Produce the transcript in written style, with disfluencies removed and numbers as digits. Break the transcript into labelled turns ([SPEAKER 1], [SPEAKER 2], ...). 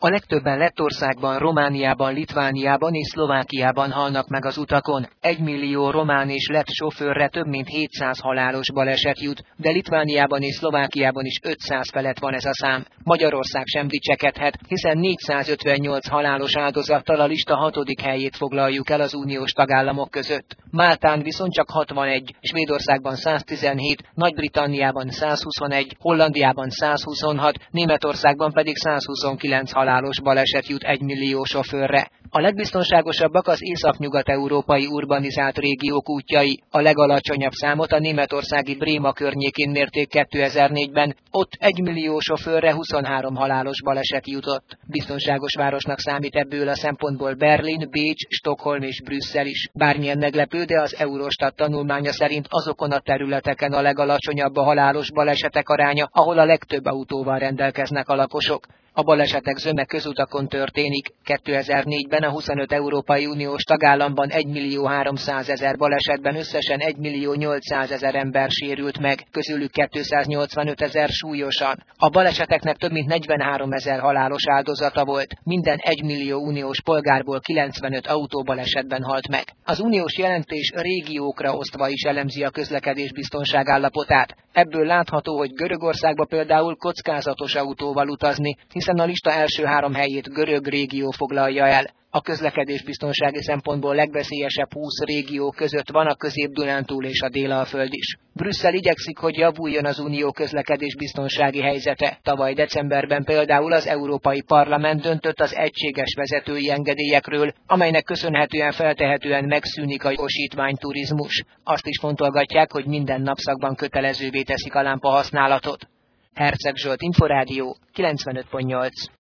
[SPEAKER 1] A legtöbben Lettországban, Romániában, Litvániában és Szlovákiában halnak meg az utakon. 1 millió román és lett sofőrre több mint 700 halálos baleset jut, de Litvániában és Szlovákiában is 500 felett van ez a szám. Magyarország sem dicsekedhet, hiszen 458 halálos áldozattal a lista 6. helyét foglaljuk el az uniós tagállamok között. Máltán viszont csak 61, Svédországban 117, Nagy-Britanniában 121, Hollandiában 126, Németországban pedig 129 halálos baleset jut 1 millió sofőrre. A legbiztonságosabbak az északnyugat-európai urbanizált régiók útjai. A legalacsonyabb számot a németországi Bréma környékén mérték 2004-ben, ott 1 millió sofőrre 23 halálos baleset jutott. Biztonságos városnak számít ebből a szempontból Berlin, Bécs, Stockholm és Brüsszel is. Bármilyen meglepő, de az Eurostat tanulmánya szerint azokon a területeken a legalacsonyabb a halálos balesetek aránya, ahol a legtöbb autóval rendelkeznek a lakosok. A balesetek zöme közutakon történik. 2004-ben a 25 Európai Uniós tagállamban 1 millió 300 000 balesetben összesen 1 millió 800 000 ember sérült meg, közülük 285 000 súlyosan. A baleseteknek több mint 43 000 halálos áldozata volt. Minden 1 millió uniós polgárból 95 autóbalesetben halt meg. Az uniós jelentés régiókra osztva is elemzi a közlekedés biztonság állapotát. Ebből látható, hogy Görögországba például kockázatos autóval utazni, hiszen a lista első 3 helyét görög régió foglalja el. A közlekedésbiztonsági szempontból legveszélyesebb 20 régió között van a Közép-Dunántúl és a Dél-Alföld is. Brüsszel igyekszik, hogy javuljon az unió közlekedésbiztonsági helyzete. Tavaly decemberben például az Európai Parlament döntött az egységes vezetői engedélyekről, amelynek köszönhetően feltehetően megszűnik a jogosítványturizmus. Azt is fontolgatják, hogy minden napszakban kötelezővé teszik a lámpa használatot. Herceg Zsolt, Inforádió, 95.8.